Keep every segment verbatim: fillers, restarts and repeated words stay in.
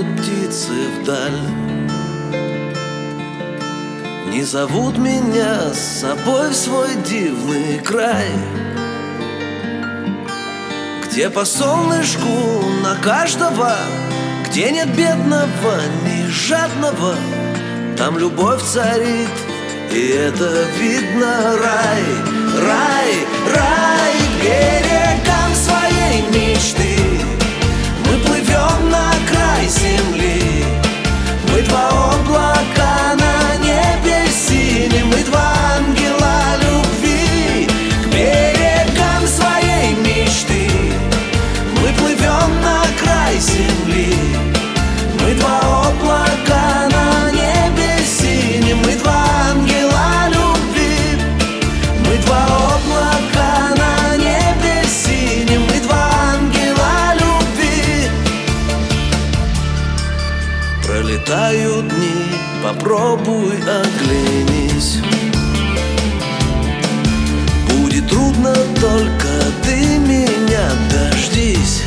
птицы вдаль. Не зовут меня с собой в свой дивный край, где по солнышку на каждого, где нет бедного, ни жадного. Там любовь царит, и это видно. Рай, рай, рай, к берегам своей мечты мы плывем на край земли. Мы два облака на небе синем, мы два ангела любви. К берегам своей мечты мы плывем на край земли. Мы два облака на небе синем, мы два ангела любви. Мы два облака на небе синем, мы два ангела любви. Пролетают дни, попробуй оглянись. Будет трудно, только ты меня дождись.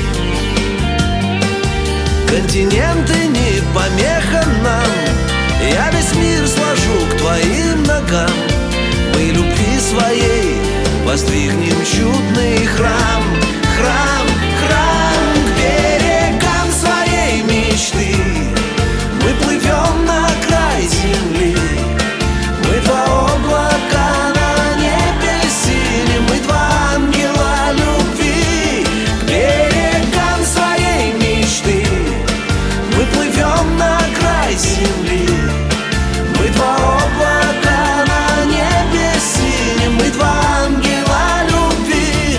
Континенты не помеха нам, я весь мир сложу к твоим ногам. Мы любви своей воздвигнем чудный храм. Храм, храм, к берегам своей мечты мы плывем на край земли. Мы два облака на небе синем, мы два ангела любви. К берегам своей мечты мы плывем на край земли. Мы два облака на небе синем, мы два ангела любви.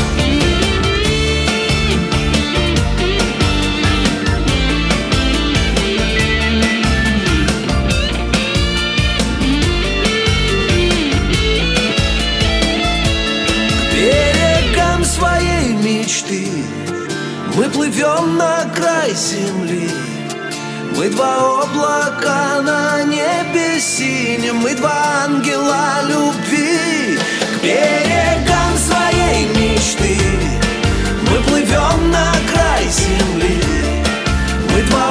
К берегам своей мечты мы плывем на край земли. Мы два облака на небе синем, мы два ангела любви. К берегам своей мечты мы плывем на край земли. Мы два